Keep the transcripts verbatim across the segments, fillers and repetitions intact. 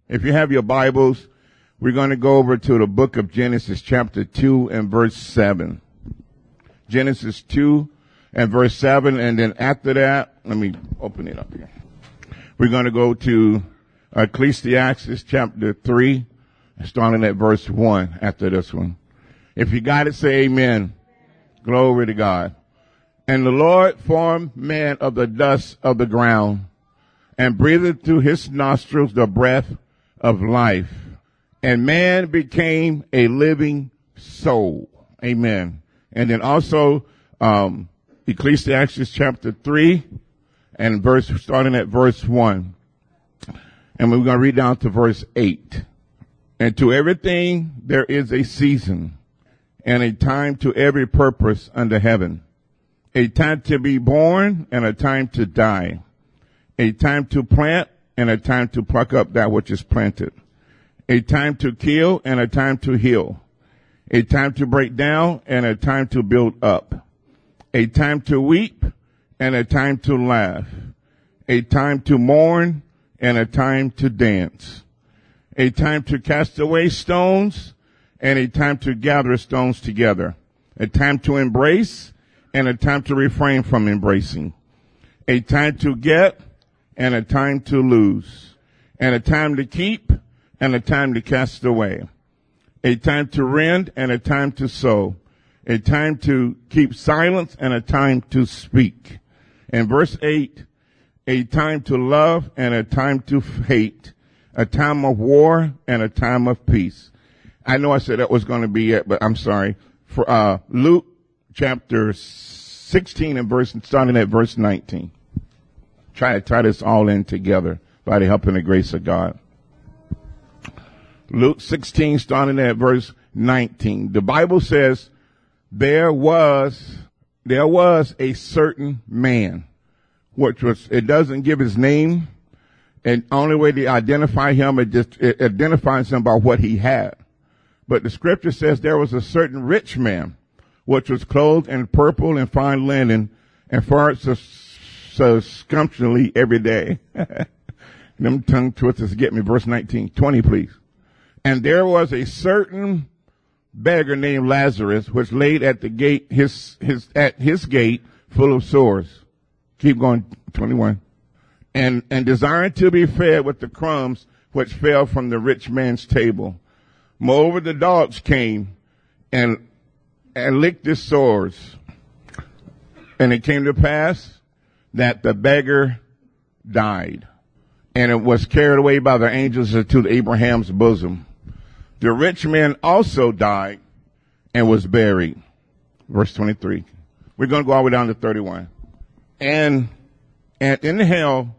If you have your Bibles, we're going to go over to the book of Genesis chapter two and verse seven. Genesis two and verse seven, and then after that, let me open it up here. We're going to go to Ecclesiastes chapter three, starting at verse one after this one. If you got it, say amen. Glory to God. And the Lord formed man of the dust of the ground and breathed through his nostrils the breath of life. And man became a living soul. Amen. And then also, um, Ecclesiastes chapter three and verse, starting at verse one. And we're going to read down to verse eight. And to everything there is a season and a time to every purpose under heaven. A time to be born and a time to die. A time to plant and a time to pluck up that which is planted. A time to kill and a time to heal. A time to break down and a time to build up. A time to weep and a time to laugh. A time to mourn and a time to dance. A time to cast away stones and a time to gather stones together. A time to embrace and a time to refrain from embracing. A time to get and a time to lose. And a time to keep and a time to cast away. A time to rend and a time to sow. A time to keep silence and a time to speak. And verse eight, a time to love and a time to hate. A time of war and a time of peace. I know I said that was going to be it, but I'm sorry. For uh Luke chapter sixteen and verse, starting at verse nineteen. Try to tie this all in together by the help and the grace of God. Luke sixteen, starting at verse nineteen. The Bible says, there was, there was a certain man, which was, it doesn't give his name, and only way to identify him, it just, it identifies him by what he had. But the scripture says there was a certain rich man, which was clothed in purple and fine linen, and fared so, so sumptuously every day. Them tongue twisters get me. Verse nineteen, twenty, please. And there was a certain beggar named Lazarus, which laid at the gate, his, his, at his gate, full of sores. Keep going, twenty-one. And, and desiring to be fed with the crumbs which fell from the rich man's table. Moreover, the dogs came and, and licked his sores. And it came to pass that the beggar died, and it was carried away by the angels to Abraham's bosom. The rich man also died and was buried. Verse twenty-three. We're going to go all the way down to thirty-one. And, and in hell,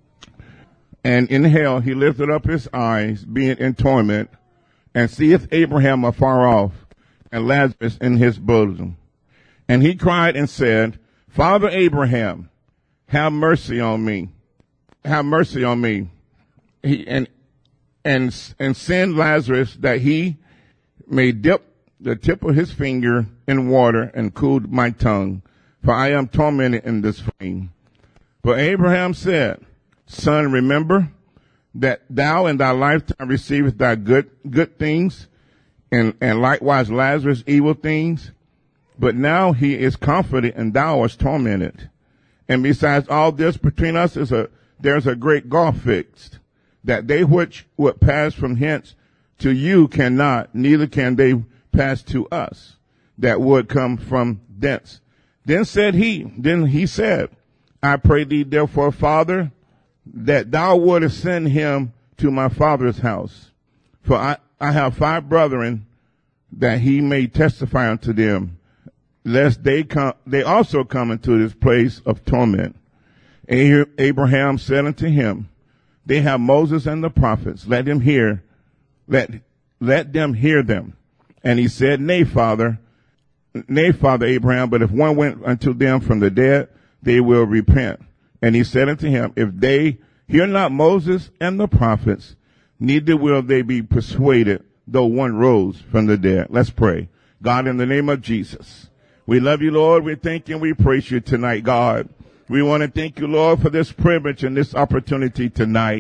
and in hell he lifted up his eyes, being in torment, and seeth Abraham afar off, and Lazarus in his bosom. And he cried and said, Father Abraham, have mercy on me. Have mercy on me. He, and, and, and send Lazarus that he may dip the tip of his finger in water and cool my tongue, for I am tormented in this flame. But Abraham said, Son, remember that thou in thy lifetime receivest thy good, good things, and, and likewise Lazarus evil things. But now he is comforted and thou art tormented. And besides all this, between us is a, there's a great gulf fixed, that they which would pass from hence to you cannot, neither can they pass to us that would come from thence. Then said he, then he said, I pray thee therefore, Father, that thou wouldest send him to my father's house. For I, I have five brethren, that he may testify unto them, lest they come, they also come into this place of torment. Abraham said unto him, they have Moses and the prophets. Let them hear, let, let them hear them. And he said, Nay, Father, nay, Father Abraham, but if one went unto them from the dead, they will repent. And he said unto him, if they hear not Moses and the prophets, neither will they be persuaded, though one rose from the dead. Let's pray. God, in the name of Jesus, we love you, Lord. We thank you and we praise you tonight, God. We want to thank you, Lord, for this privilege and this opportunity tonight.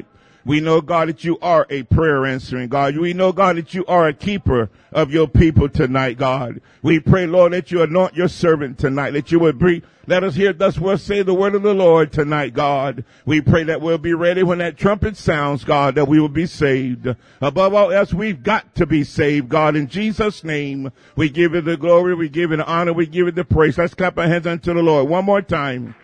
We know, God, that you are a prayer answering God. We know, God, that you are a keeper of your people tonight, God. We pray, Lord, that you anoint your servant tonight, that you would breathe. Let us hear thus will say the word of the Lord tonight, God. We pray that we'll be ready when that trumpet sounds, God, that we will be saved. Above all else, we've got to be saved, God. In Jesus' name, we give you the glory, we give you the honor, we give you the praise. Let's clap our hands unto the Lord one more time.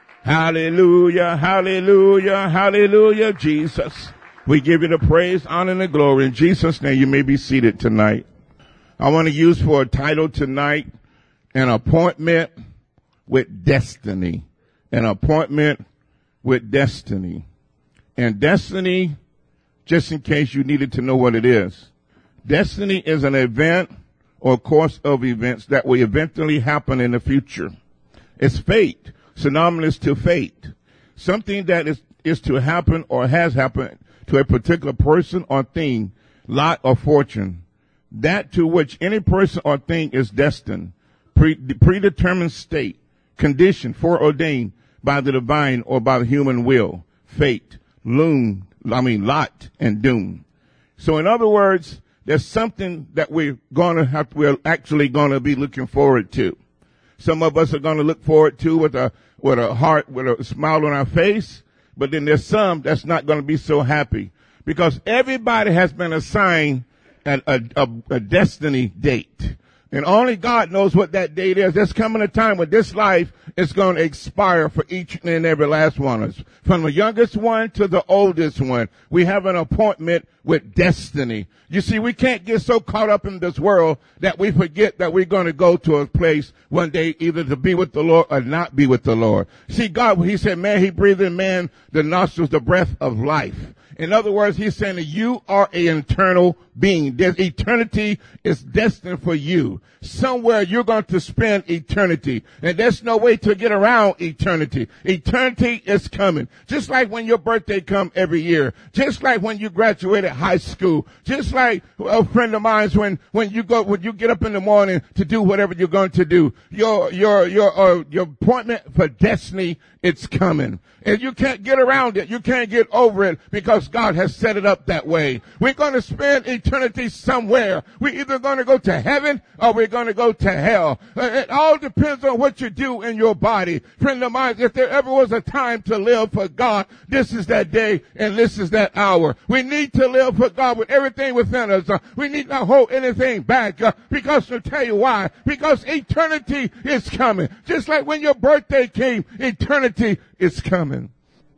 Hallelujah, hallelujah, hallelujah, Jesus. We give you the praise, honor, and the glory. In Jesus' name, you may be seated tonight. I want to use for a title tonight, an appointment with destiny. An appointment with destiny. And destiny, just in case you needed to know what it is, destiny is an event or course of events that will eventually happen in the future. It's fate. Synonymous to fate, something that is, is to happen or has happened to a particular person or thing, lot or fortune, that to which any person or thing is destined, pre, predetermined state, condition, foreordained by the divine or by the human will, fate, loom, I mean lot and doom. So in other words, there's something that we're going to have, we're actually going to be looking forward to. Some of us are going to look forward to with a with a heart, with a smile on our face, but then there's some that's not going to be so happy because everybody has been assigned a, a, a, a destiny date. And only God knows what that date is. There's coming a time when this life is going to expire for each and every last one of us. From the youngest one to the oldest one, we have an appointment with destiny. You see, we can't get so caught up in this world that we forget that we're going to go to a place one day either to be with the Lord or not be with the Lord. See, God, he said, man, he breathed in man the nostrils, the breath of life. In other words, he's saying that you are an eternal being. There's eternity is destined for you. Somewhere you're going to spend eternity. And there's no way to get around eternity. Eternity is coming. Just like when your birthday comes every year. Just like when you graduated high school. Just like a friend of mine's when, when you go, when you get up in the morning to do whatever you're going to do. Your, your, your, uh, your appointment for destiny, it's coming. And you can't get around it. You can't get over it because God has set it up that way. We're going to spend eternity somewhere. We're either going to go to heaven or we're going to go to hell. It all depends on what you do in your body. Friend of mine, if there ever was a time to live for God, this is that day and this is that hour. We need to live for God with everything within us. Uh, we need not hold anything back uh, because I'll tell you why. Because eternity is coming. Just like when your birthday came, eternity is coming.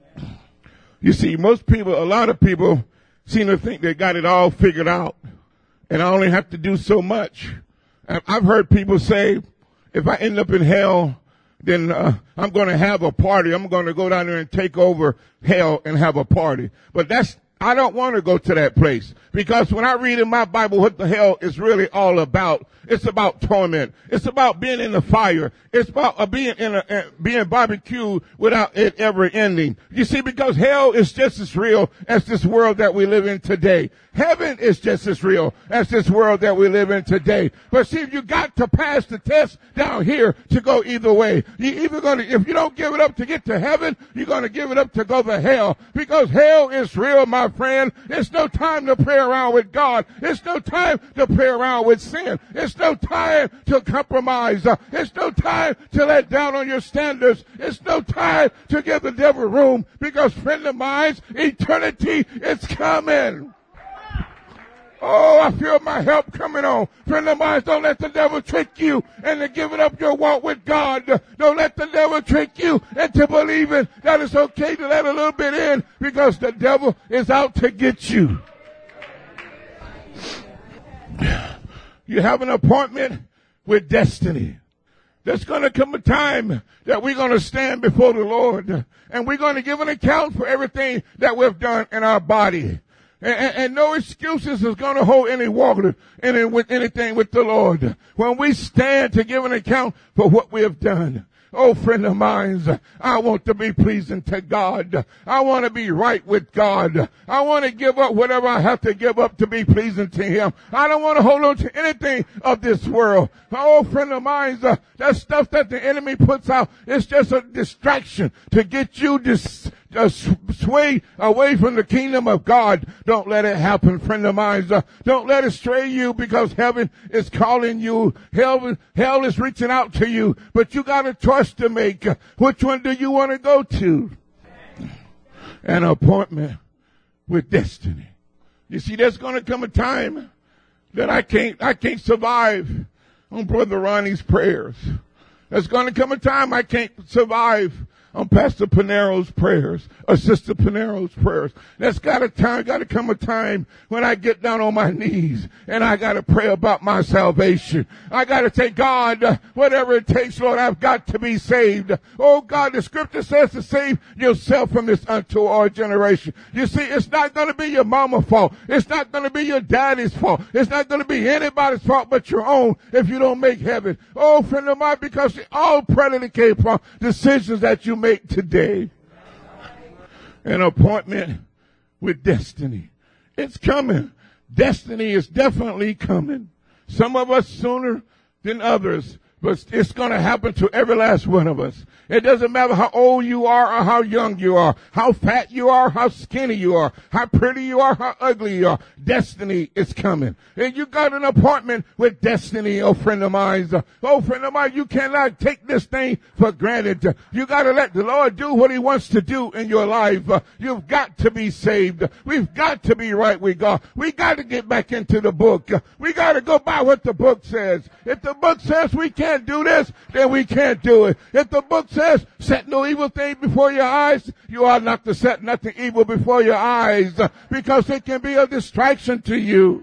You see, most people, a lot of people seem to think they got it all figured out and I only have to do so much. I've heard people say, if I end up in hell, then uh, I'm going to have a party. I'm going to go down there and take over hell and have a party. But that's, I don't want to go to that place because when I read in my Bible what the hell is really all about, it's about torment. It's about being in the fire. It's about uh, being in a, uh, being barbecued without it ever ending. You see, because hell is just as real as this world that we live in today. Heaven is just as real as this world that we live in today. But see, you got to pass the test down here to go either way. You either going to, if you don't give it up to get to heaven, you're going to give it up to go to hell. Because hell is real, my friend. It's no time to play around with God. It's no time to play around with sin. It's no time to compromise. Uh, it's no time to let down on your standards. It's no time to give the devil room because, friend of mine, eternity is coming. Oh, I feel my help coming on. Friend of mine, don't let the devil trick you into giving up your walk with God. Don't let the devil trick you into believing that it's okay to let a little bit in because the devil is out to get you. You have an appointment with destiny. There's going to come a time that we're going to stand before the Lord and we're going to give an account for everything that we've done in our body. And, and, and no excuses is going to hold any water any, with anything with the Lord. When we stand to give an account for what we have done. Oh, friend of mine, I want to be pleasing to God. I want to be right with God. I want to give up whatever I have to give up to be pleasing to Him. I don't want to hold on to anything of this world. Oh, friend of mine, uh, that stuff that the enemy puts out is just a distraction to get you dis- just sway away from the kingdom of God. Don't let it happen, friend of mine. Uh, don't let it stray you, because heaven is calling you. Hell, hell is reaching out to you, but you got a choice to make. Uh, which one do you want to go to? An appointment with destiny. You see, there's going to come a time that I can't, I can't survive on Brother Ronnie's prayers. There's going to come a time I can't survive on Pastor Pinero's prayers, or Sister Pinero's prayers. There's got a time, got to come a time when I get down on my knees and I got to pray about my salvation. I got to say, God, uh, whatever it takes, Lord, I've got to be saved. Oh God, the scripture says to save yourself from this untoward generation. You see, it's not going to be your mama's fault. It's not going to be your daddy's fault. It's not going to be anybody's fault but your own if you don't make heaven. Oh, friend of mine, because it all predicated upon decisions that you make today. An appointment with destiny. It's coming. Destiny is definitely coming. Some of us sooner than others, but it's going to happen to every last one of us. It doesn't matter how old you are or how young you are, how fat you are, how skinny you are, how pretty you are, how ugly you are. Destiny is coming. And you got an appointment with destiny, oh friend of mine. Oh friend of mine, you cannot take this thing for granted. You got to let the Lord do what he wants to do in your life. You've got to be saved. We've got to be right with God. We got to get back into the book. We got to go by what the book says. If the book says we can't do this, then we can't do it. If the book says, set no evil thing before your eyes, you are not to set nothing evil before your eyes, uh, because it can be a distraction to you.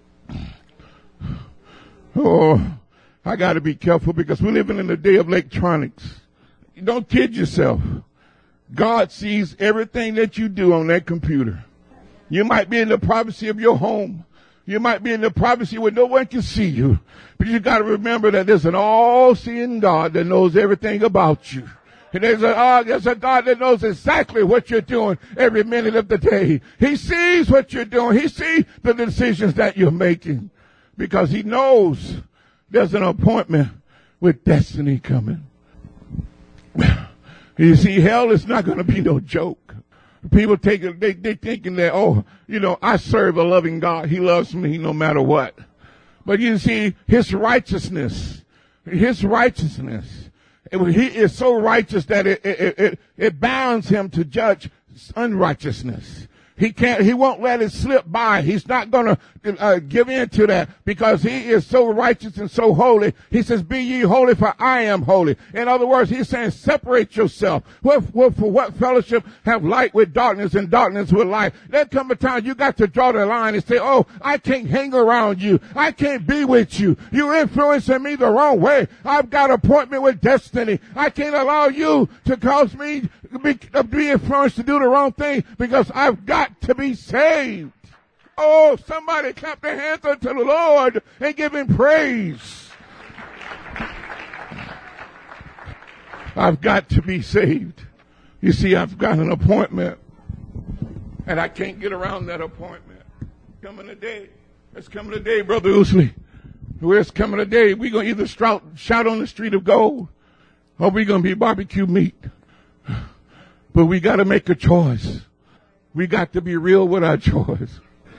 Oh, I got to be careful, because we're living in the day of electronics. Don't kid yourself. God sees everything that you do on that computer. You might be in the privacy of your home. You might be in the privacy where no one can see you. But you got to remember that there's an all-seeing God that knows everything about you. And there's a, uh, there's a God that knows exactly what you're doing every minute of the day. He sees what you're doing. He sees the decisions that you're making, because he knows there's an appointment with destiny coming. You see, hell is not going to be no joke. People take it, they, they thinking that, oh, you know, I serve a loving God. He loves me no matter what. But you see, his righteousness, his righteousness, it, he is so righteous that it, it, it, it bounds him to judge unrighteousness. He can't, he won't let it slip by. He's not going to uh, give in to that, because he is so righteous and so holy. He says, be ye holy, for I am holy. In other words, he's saying, separate yourself. What, what, for what fellowship have light with darkness and darkness with light? There come a time you got to draw the line and say, oh, I can't hang around you. I can't be with you. You're influencing me the wrong way. I've got an appointment with destiny. I can't allow you to cause me to be, to be influenced to do the wrong thing, because I've got to be saved. Oh, somebody clap their hands unto the Lord and give him praise. I've got to be saved. You see, I've got an appointment, and I can't get around that appointment. Coming a day. It's coming a day, Brother Ousley, where it's coming a day. We're going to either shout, shout on the street of gold, or we're going to be barbecue meat. But we got to make a choice. We got to be real with our choice.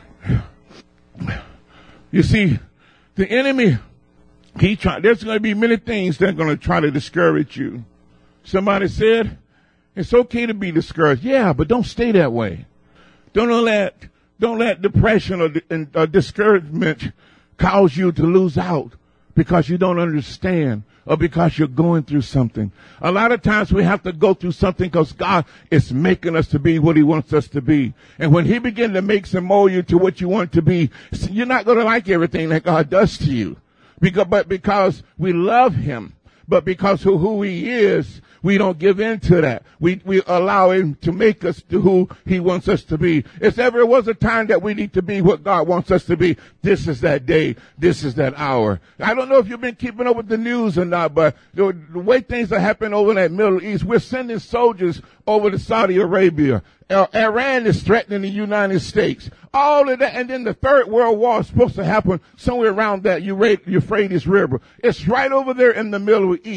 You see, the enemy, he try, there's going to be many things that are going to try to discourage you. Somebody said, it's okay to be discouraged. Yeah, but don't stay that way. Don't let, don't let depression or, or discouragement cause you to lose out because you don't understand, or because you're going through something. A lot of times we have to go through something because God is making us to be what he wants us to be. And when he begins to make and mold you to what you want to be, you're not going to like everything that God does to you. Because, but because we love him, but because of who he is, we don't give in to that. We, we allow him to make us to who he wants us to be. If ever was a time that we need to be what God wants us to be, this is that day. This is that hour. I don't know if you've been keeping up with the news or not, but the, the way things are happening over in that Middle East, we're sending soldiers over to Saudi Arabia. Uh, Iran is threatening the United States. All of that. And then the Third World War is supposed to happen somewhere around that Euphrates River. It's right over there in the Middle East.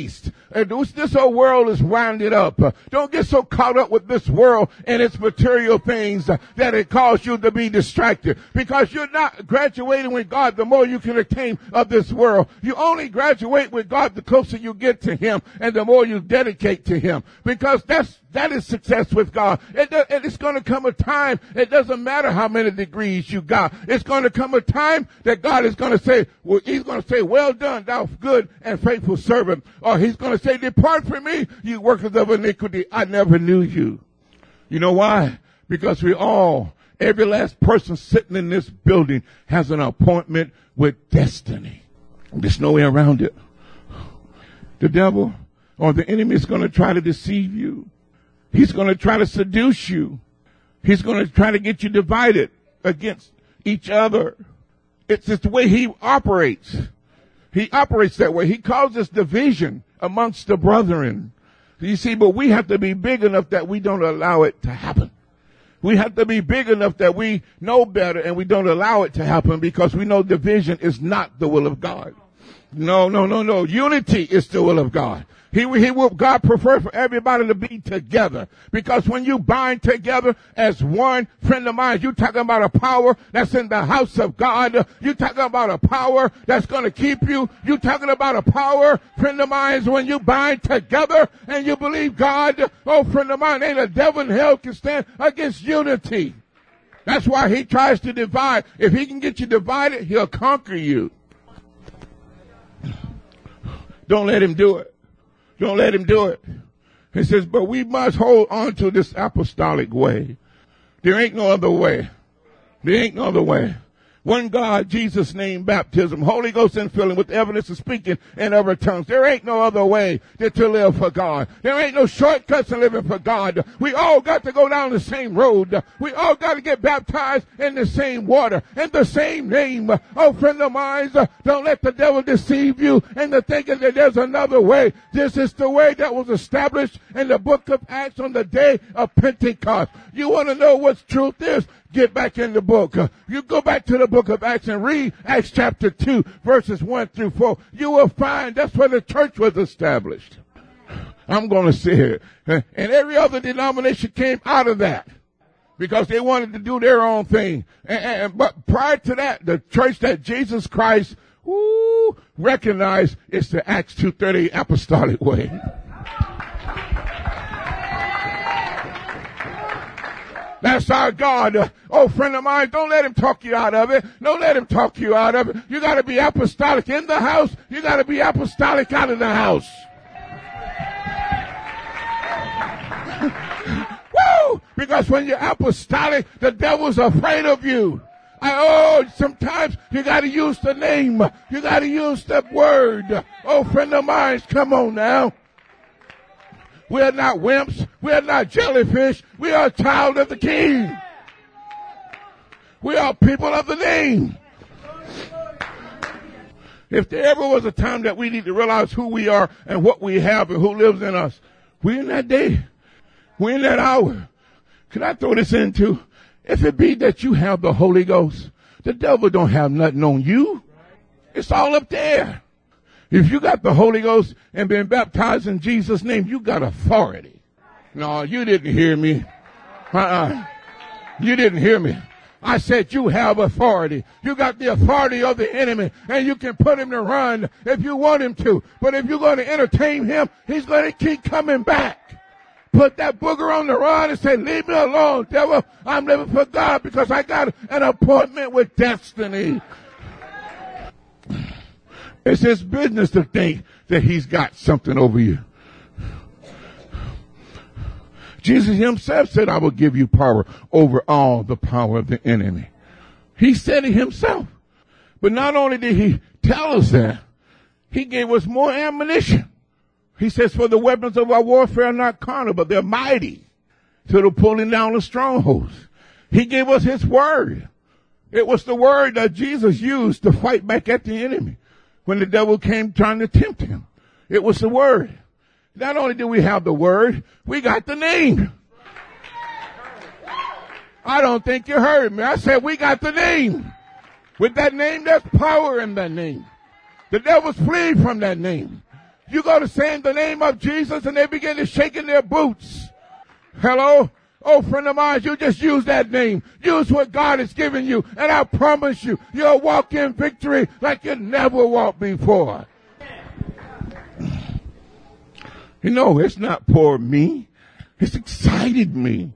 And this, this whole world is winded up. Uh, don't get so caught up with this world and its material things uh, that it causes you to be distracted. Because you're not graduating with God the more you can attain of this world. You only graduate with God the closer you get to Him and the more you dedicate to Him. Because that's That is success with God. It, it's going to come a time, it doesn't matter how many degrees you got. It's going to come a time that God is going to say, well, He's going to say, well done, thou good and faithful servant. Or He's going to say, depart from me, you workers of iniquity. I never knew you. You know why? Because we all, every last person sitting in this building has an appointment with destiny. There's no way around it. The devil or the enemy is going to try to deceive you. He's going to try to seduce you. He's going to try to get you divided against each other. It's just the way he operates. He operates that way. He causes division amongst the brethren. You see, but we have to be big enough that we don't allow it to happen. We have to be big enough that we know better and we don't allow it to happen because we know division is not the will of God. No, no, no, no. Unity is the will of God. He, he will, God prefer for everybody to be together. Because when you bind together as one, friend of mine, you talking about a power that's in the house of God. You talking about a power that's going to keep you. You talking about a power, friend of mine, is when you bind together and you believe God. Oh, friend of mine, ain't a devil in hell can stand against unity. That's why he tries to divide. If he can get you divided, he'll conquer you. Don't let him do it. Don't let him do it. He says, but we must hold on to this apostolic way. There ain't no other way. There ain't no other way. One God, Jesus' name, baptism, Holy Ghost infilling with evidence of speaking in other tongues. There ain't no other way to, to live for God. There ain't no shortcuts in living for God. We all got to go down the same road. We all got to get baptized in the same water, in the same name. Oh, friend of mine, don't let the devil deceive you into thinking that there's another way. This is the way that was established in the book of Acts on the day of Pentecost. You want to know what truth is? Get back in the book. Uh, you go back to the book of Acts and read Acts chapter two, verses one through four. You will find that's where the church was established. I'm going to say it. Uh, and every other denomination came out of that because they wanted to do their own thing. And, and, but prior to that, the church that Jesus Christ woo, recognized is the Acts two thirty apostolic way. That's our God. Uh, oh, friend of mine, don't let him talk you out of it. Don't let him talk you out of it. You got to be apostolic in the house. You got to be apostolic out of the house. Woo! Because when you're apostolic, the devil's afraid of you. I, oh, sometimes you got to use the name. You got to use the word. Oh, friend of mine, come on now. We are not wimps. We are not jellyfish. We are a child of the King. We are people of the name. If there ever was a time that we need to realize who we are and what we have and who lives in us, we're in that day. We're in that hour. Can I throw this in too? If it be that you have the Holy Ghost, the devil don't have nothing on you. It's all up there. If you got the Holy Ghost and been baptized in Jesus' name, you got authority. No, you didn't hear me. Uh-uh. You didn't hear me. I said you have authority. You got the authority of the enemy, and you can put him to run if you want him to. But if you're going to entertain him, he's going to keep coming back. Put that booger on the run and say, leave me alone, devil. I'm living for God because I got an appointment with destiny. It's his business to think that he's got something over you. Jesus himself said, I will give you power over all the power of the enemy. He said it himself. But not only did he tell us that, he gave us more ammunition. He says, for the weapons of our warfare are not carnal, but they're mighty to the pulling down of strongholds. He gave us his word. It was the word that Jesus used to fight back at the enemy when the devil came trying to tempt him. It was the word. Not only do we have the word, we got the name. I don't think you heard me. I said we got the name. With that name, there's power in that name. The devils flee from that name. You go to saying the name of Jesus and they begin to shake in their boots. Hello? Oh, friend of mine, you just use that name. Use what God has given you. And I promise you, you'll walk in victory like you never walked before. You know, it's not poor me. It's excited me.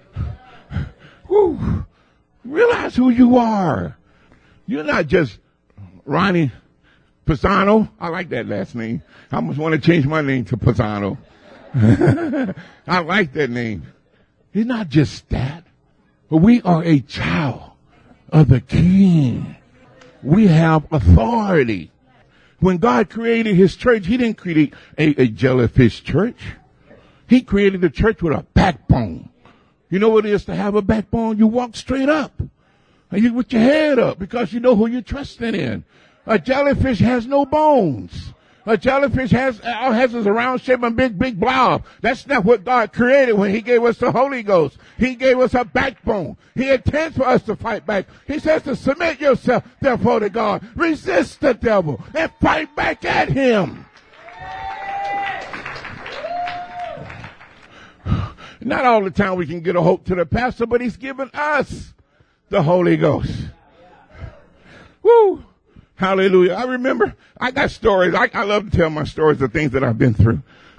Woo. Realize who you are. You're not just Ronnie Pisano. I like that last name. I almost want to change my name to Pisano. I like that name. It's not just that, but we are a child of the King. We have authority. When God created his church, he didn't create a, a jellyfish church. He created a church with a backbone. You know what it is to have a backbone? You walk straight up. And you with your head up because you know who you're trusting in. A jellyfish has no bones. A jellyfish has, all it has is a round shape and big, big blob. That's not what God created when he gave us the Holy Ghost. He gave us a backbone. He intends for us to fight back. He says to submit yourself, therefore, to God. Resist the devil and fight back at him. Not all the time we can get a hope to the pastor, but he's given us the Holy Ghost. Woo! Hallelujah. I remember, I got stories. I, I love to tell my stories of things that I've been through.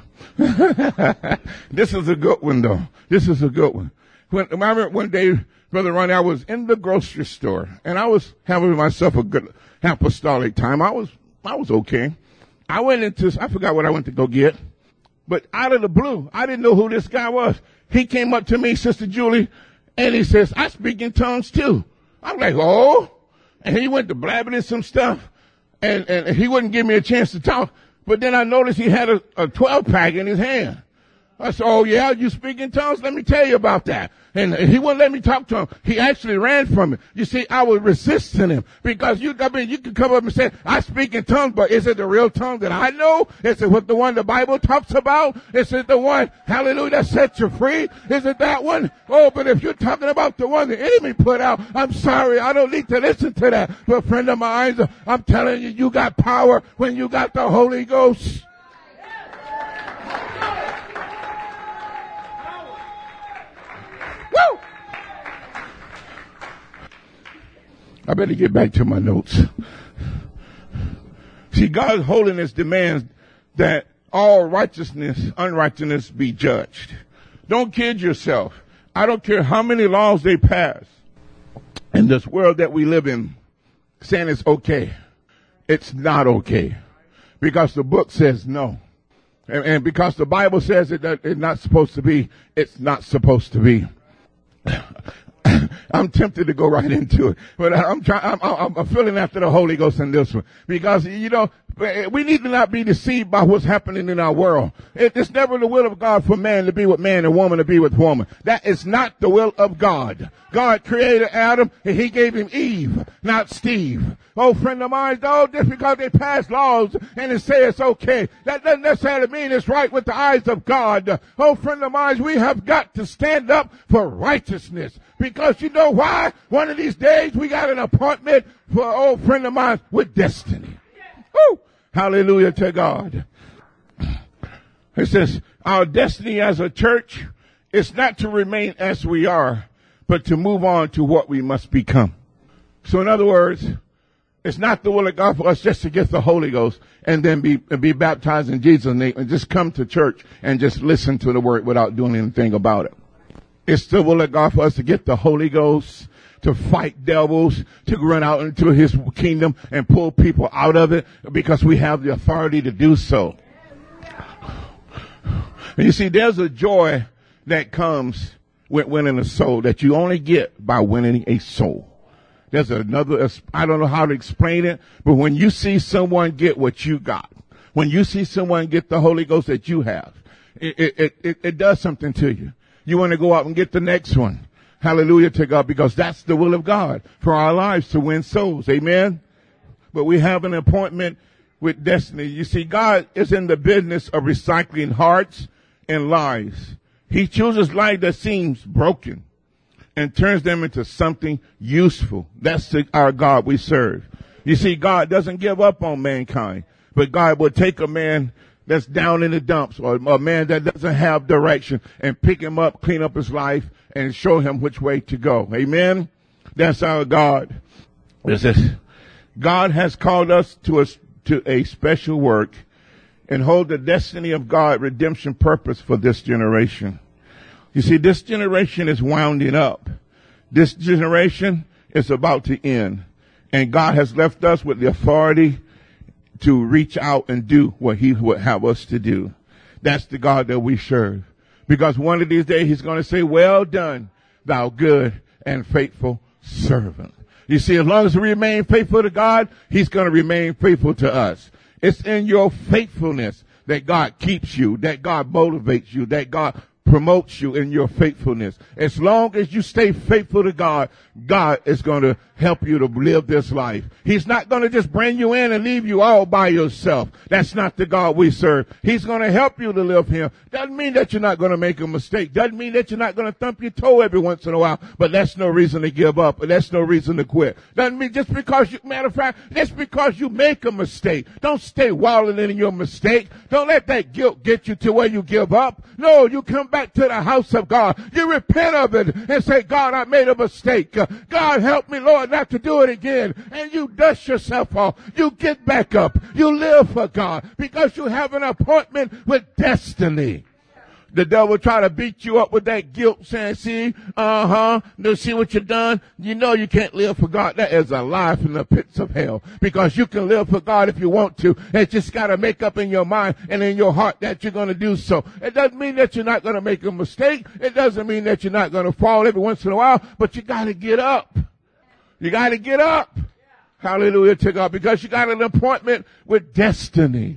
This is a good one, though. This is a good one. When, I remember one day, Brother Ronnie, I was in the grocery store, and I was having myself a good apostolic time. I was, I was okay. I went into, I forgot what I went to go get, but out of the blue, I didn't know who this guy was. He came up to me, Sister Julie, and he says, I speak in tongues too. I'm like, oh. And he went to blabbing in some stuff, and, and he wouldn't give me a chance to talk. But then I noticed he had a, a twelve pack in his hand. I said, oh, yeah, you speak in tongues? Let me tell you about that. And he wouldn't let me talk to him. He actually ran from me. You see, I was resisting him because you, I mean, you could come up and say, I speak in tongues, but is it the real tongue that I know? Is it what the one the Bible talks about? Is it the one, hallelujah, that sets you free? Is it that one? Oh, but if you're talking about the one the enemy put out, I'm sorry, I don't need to listen to that. But friend of mine, I'm telling you, you got power when you got the Holy Ghost. Woo! I better get back to my notes. See, God's holiness demands that all righteousness, unrighteousness be judged. Don't kid yourself. I don't care how many laws they pass in this world that we live in, saying it's okay. It's not okay. Because the book says no. And, and because the Bible says it, that it's not supposed to be, it's not supposed to be. I'm tempted to go right into it, but I'm trying, I'm, I'm, I'm feeling after the Holy Ghost in this one because, you know, we need to not be deceived by what's happening in our world. It's never the will of God for man to be with man and woman to be with woman. That is not the will of God. God created Adam and he gave him Eve, not Steve. Oh, friend of mine, though, just because they pass laws and they say it's okay, that doesn't necessarily mean it's right with the eyes of God. Oh, friend of mine, we have got to stand up for righteousness because you know why? One of these days we got an appointment for an old friend of mine with destiny. Woo! Hallelujah to God. It says, our destiny as a church is not to remain as we are, but to move on to what we must become. So in other words, it's not the will of God for us just to get the Holy Ghost and then be, and be baptized in Jesus' name and just come to church and just listen to the word without doing anything about it. It's the will of God for us to get the Holy Ghost, to fight devils, to run out into his kingdom and pull people out of it because we have the authority to do so. And you see, there's a joy that comes with winning a soul that you only get by winning a soul. There's another, I don't know how to explain it, but when you see someone get what you got, when you see someone get the Holy Ghost that you have, it, it, it, it does something to you. You want to go out and get the next one. Hallelujah to God, because that's the will of God for our lives, to win souls. Amen. But we have an appointment with destiny. You see, God is in the business of recycling hearts and lives. He chooses life that seems broken and turns them into something useful. That's the, our God we serve. You see, God doesn't give up on mankind, but God will take a man that's down in the dumps, or a man that doesn't have direction, and pick him up, clean up his life, and show him which way to go. Amen? That's our God. This is, God has called us to a, to a special work and hold the destiny of God, redemption purpose for this generation. You see, this generation is winding up. This generation is about to end. And God has left us with the authority to reach out and do what he would have us to do. That's the God that we serve. Because one of these days he's going to say, well done, thou good and faithful servant. You see, as long as we remain faithful to God, he's going to remain faithful to us. It's in your faithfulness that God keeps you, that God motivates you, that God promotes you in your faithfulness. As long as you stay faithful to God, God is going to help you to live this life. He's not going to just bring you in and leave you all by yourself. That's not the God we serve. He's going to help you to live here. Doesn't mean that you're not going to make a mistake. Doesn't mean that you're not going to thump your toe every once in a while. But that's no reason to give up. And that's no reason to quit. Doesn't mean just because you, matter of fact, just because you make a mistake. Don't stay wallowing in your mistake. Don't let that guilt get you to where you give up. No, you come back to the house of God. You repent of it and say, God, I made a mistake. Uh, God, help me, Lord, not to do it again. And you dust yourself off. You get back up. You live for God because you have an appointment with destiny. The devil try to beat you up with that guilt, saying, see, uh-huh, to see what you've done. You know you can't live for God. That is a lie from the pits of hell. Because you can live for God if you want to. It's just got to make up in your mind and in your heart that you're going to do so. It doesn't mean that you're not going to make a mistake. It doesn't mean that you're not going to fall every once in a while. But you got to get up. You got to get up. Hallelujah to God. Because you got an appointment with destiny.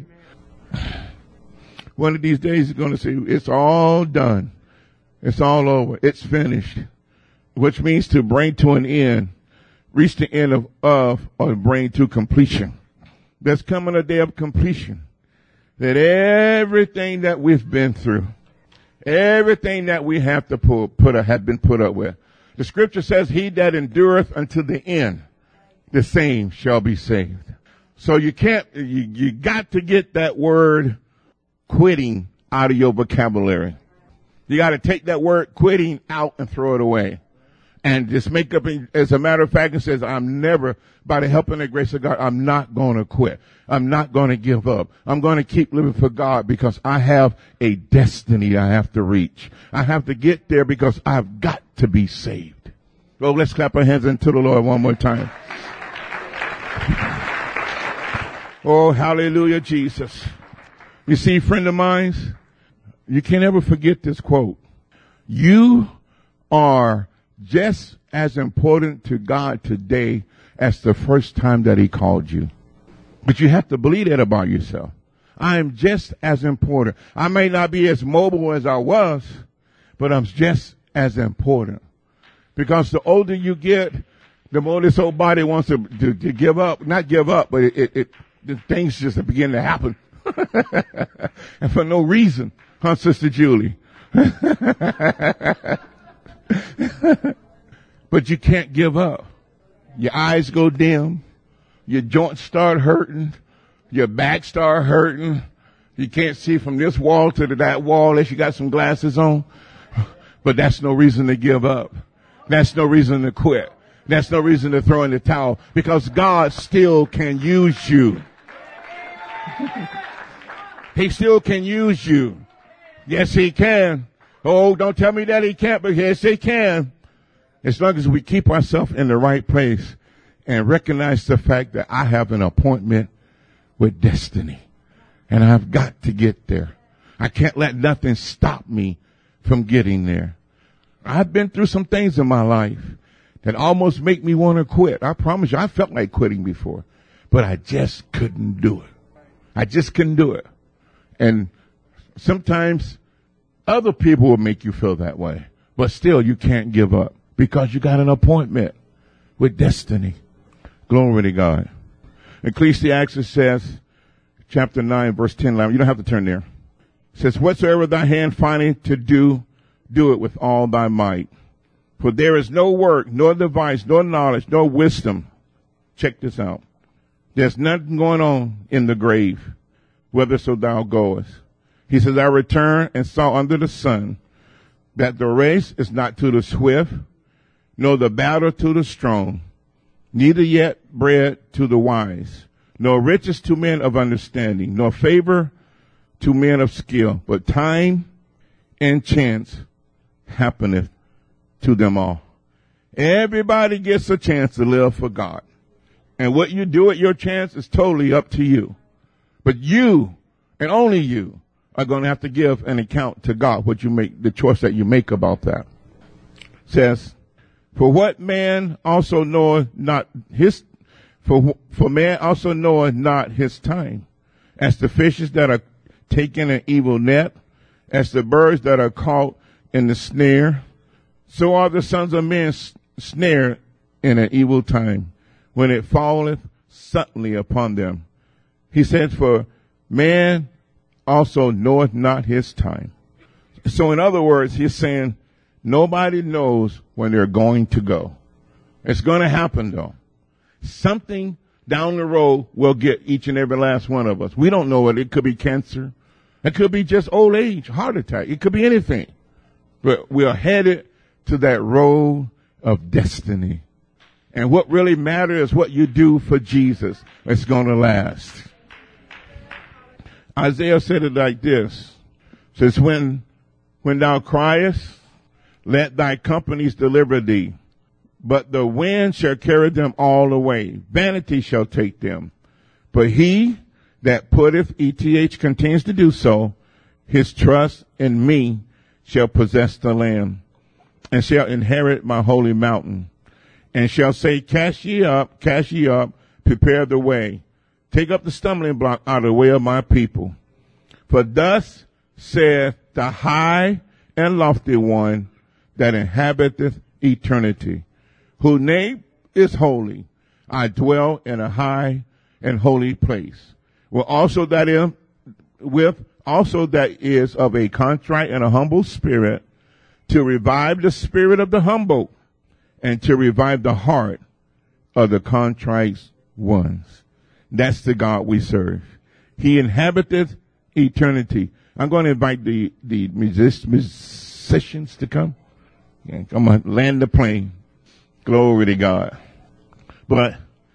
One of these days he's going to say, it's all done. It's all over. It's finished. Which means to bring to an end, reach the end of, of, or bring to completion. There's coming a day of completion. That everything that we've been through, everything that we have to pull, put, have been put up with. The scripture says, he that endureth unto the end, the same shall be saved. So you can't, you, you got to get that word quitting out of your vocabulary. You got to take that word quitting out and throw it away. And just make up, in, as a matter of fact, it says, I'm never, by the help and the grace of God, I'm not going to quit. I'm not going to give up. I'm going to keep living for God because I have a destiny I have to reach. I have to get there because I've got to be saved. So let's clap our hands into the Lord one more time. Oh, hallelujah, Jesus. You see, friend of mine, you can't ever forget this quote. You are just as important to God today as the first time that he called you. But you have to believe that about yourself. I am just as important. I may not be as mobile as I was, but I'm just as important. Because the older you get, the more this old body wants to, to, to give up. Not give up, but it, it, it the things just begin to happen. And for no reason, huh, Sister Julie? But you can't give up. Your eyes go dim. Your joints start hurting. Your back start hurting. You can't see from this wall to that wall unless you got some glasses on. But that's no reason to give up. That's no reason to quit. That's no reason to throw in the towel. Because God still can use you. He still can use you. Yes, he can. Oh, don't tell me that he can't, but yes, he can. As long as we keep ourselves in the right place and recognize the fact that I have an appointment with destiny. And I've got to get there. I can't let nothing stop me from getting there. I've been through some things in my life that almost make me want to quit. I promise you, I felt like quitting before, but I just couldn't do it. I just couldn't do it. And sometimes other people will make you feel that way. But still, you can't give up because you got an appointment with destiny. Glory to God. Ecclesiastes says, chapter nine, verse ten, eleven. You don't have to turn there. It says, whatsoever thy hand findeth to do, do it with all thy might. For there is no work, nor device, nor knowledge, nor wisdom. Check this out. There's nothing going on in the grave whitherso thou goest. He says, I returned and saw under the sun that the race is not to the swift, nor the battle to the strong, neither yet bread to the wise, nor riches to men of understanding, nor favor to men of skill, but time and chance happeneth to them all. Everybody gets a chance to live for God. And what you do at your chance is totally up to you. But you, and only you, are going to have to give an account to God, what you make, the choice that you make about that. It says, for what man also knoweth not his, for, for man also knoweth not his time, as the fishes that are taken in an evil net, as the birds that are caught in the snare, so are the sons of men snared in an evil time, when it falleth suddenly upon them. He said, for man also knoweth not his time. So in other words, he's saying nobody knows when they're going to go. It's going to happen though. Something down the road will get each and every last one of us. We don't know what. It could be cancer. It could be just old age, heart attack. It could be anything. But we are headed to that road of destiny. And what really matters is what you do for Jesus. It's going to last. Isaiah said it like this. It says, when, when thou criest, let thy companies deliver thee. But the wind shall carry them all away. Vanity shall take them. But he that putteth, E T H continues to do so, his trust in me shall possess the land, and shall inherit my holy mountain, and shall say, cast ye up, cast ye up, prepare the way. Take up the stumbling block out of the way of my people. For thus saith the high and lofty one that inhabiteth eternity, whose name is holy. I dwell in a high and holy place. Well, also that is, with also that is of a contrite and a humble spirit, to revive the spirit of the humble, and to revive the heart of the contrite ones. That's the God we serve. He inhabiteth eternity. I'm going to invite the, the music, musicians to come. Yeah, come on, land the plane. Glory to God. But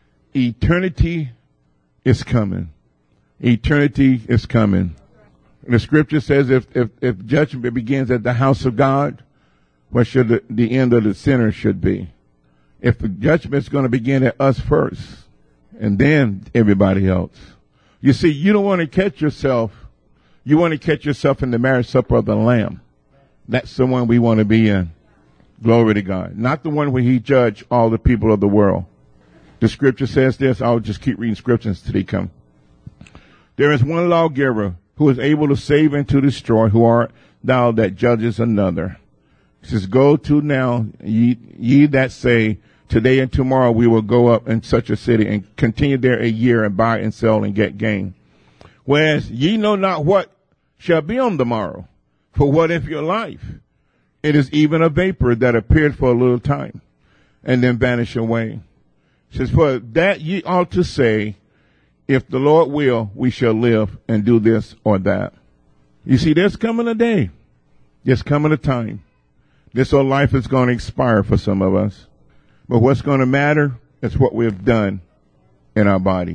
eternity is coming. Eternity is coming. The scripture says if, if, if judgment begins at the house of God, what should the, the end of the sinner should be? If the judgment is going to begin at us first, and then everybody else. You see, you don't want to catch yourself. You want to catch yourself in the marriage supper of the Lamb. That's the one we want to be in. Glory to God. Not the one where he judged all the people of the world. The scripture says this. I'll just keep reading scriptures till they come. There is one lawgiver who is able to save and to destroy. Who art thou that judges another? He says, go to now, ye, ye that say, today and tomorrow we will go up in such a city and continue there a year and buy and sell and get gain. Whereas ye know not what shall be on the morrow. For what if your life? It is even a vapor that appeared for a little time and then vanish away. It says, for that ye ought to say, if the Lord will, we shall live and do this or that. You see, there's coming a day. There's coming a time. This old life is going to expire for some of us. But what's going to matter is what we've done in our body.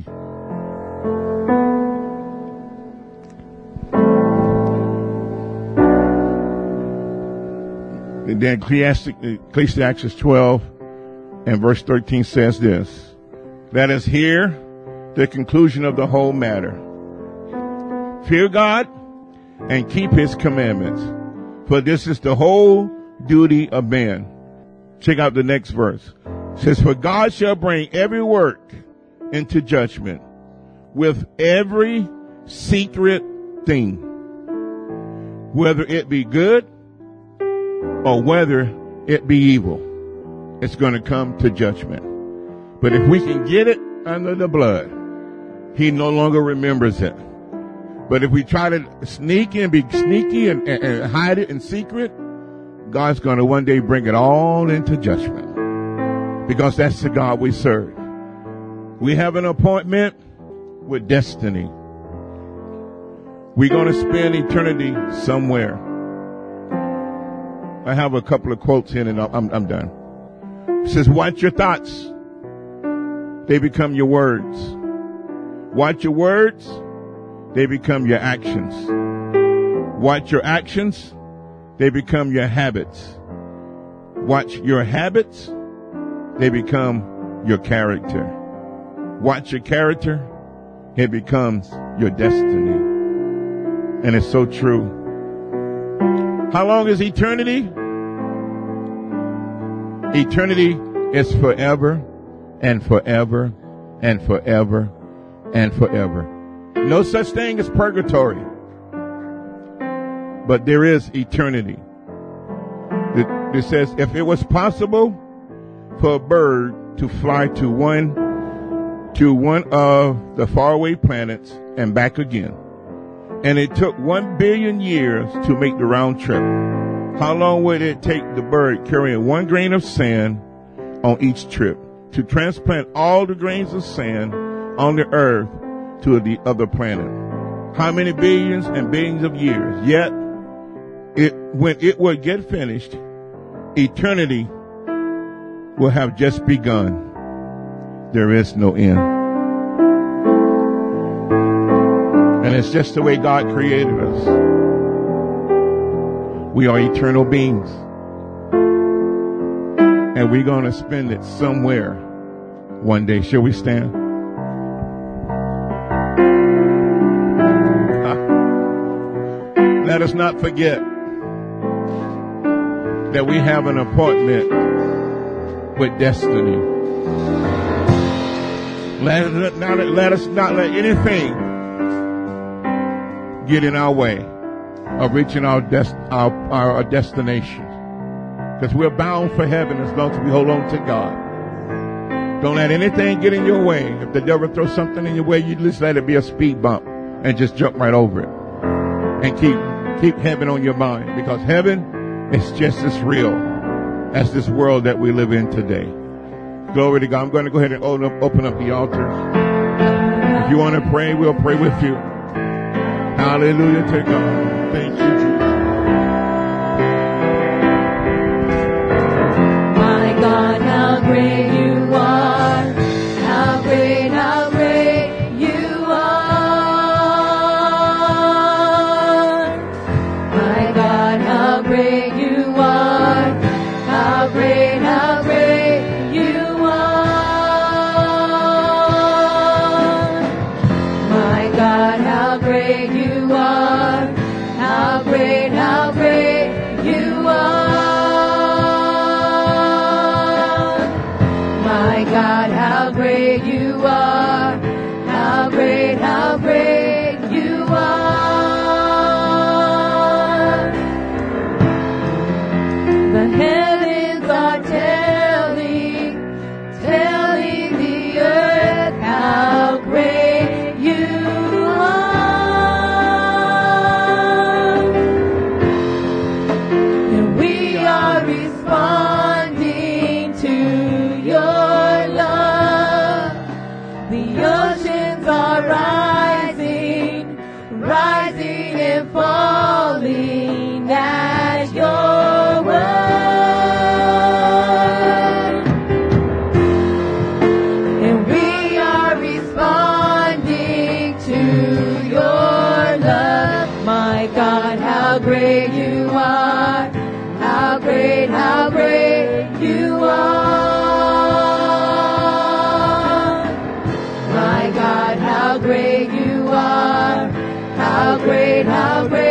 And then Ecclesiastes twelve and verse thirteen says this. Let us hear the conclusion of the whole matter. Fear God and keep his commandments, for this is the whole duty of man. Check out the next verse. It says, for God shall bring every work into judgment with every secret thing, whether it be good or whether it be evil. It's going to come to judgment. But if we can get it under the blood, he no longer remembers it. But if we try to sneak and be sneaky and, and, and hide it in secret, God's going to one day bring it all into judgment. Because that's the God we serve. We have an appointment with destiny. We're going to spend eternity somewhere. I have a couple of quotes in and I'm, I'm done. It says, watch your thoughts. They become your words. Watch your words. They become your actions. Watch your actions. They become your habits. Watch your habits. They become your character. Watch your character. It becomes your destiny. And it's so true. How long is eternity? Eternity is forever and forever and forever and forever. No such thing as purgatory. But there is eternity. It, it says, if it was possible for a bird to fly to one, to one of the faraway planets and back again, and it took one billion years to make the round trip, how long would it take the bird carrying one grain of sand on each trip to transplant all the grains of sand on the earth to the other planet? How many billions and billions of years? Yet, it, when it will get finished, eternity will have just begun. There is no end. And it's just the way God created us. We are eternal beings. And we're going to spend it somewhere one day. Shall we stand? Let us not forget that we have an appointment with destiny. Let, let, not, let us not let anything get in our way of reaching our, des- our, our destination. Because we're bound for heaven as long as we hold on to God. Don't let anything get in your way. If the devil throws something in your way, you just let it be a speed bump and just jump right over it. And keep keep heaven on your mind, because heaven is just as real as this world that we live in today. Glory to God. I'm going to go ahead and open up, open up the altar. If you want to pray, we'll pray with you. Hallelujah to God. Thank you, Jesus. My God, how great you are. How great, how great you are. My God, how great you are. How great, how great you are. My God, how great you are. How great, how great you are. My God, how great you are. How great, how great you are. The heavens are telling, telling the earth how great you are. And we are responding to your love. The oceans are rising, rising and falling at your word. And we are responding to your love. My God, how great you are. How great, how great you are. My God, how great you are. How great, how great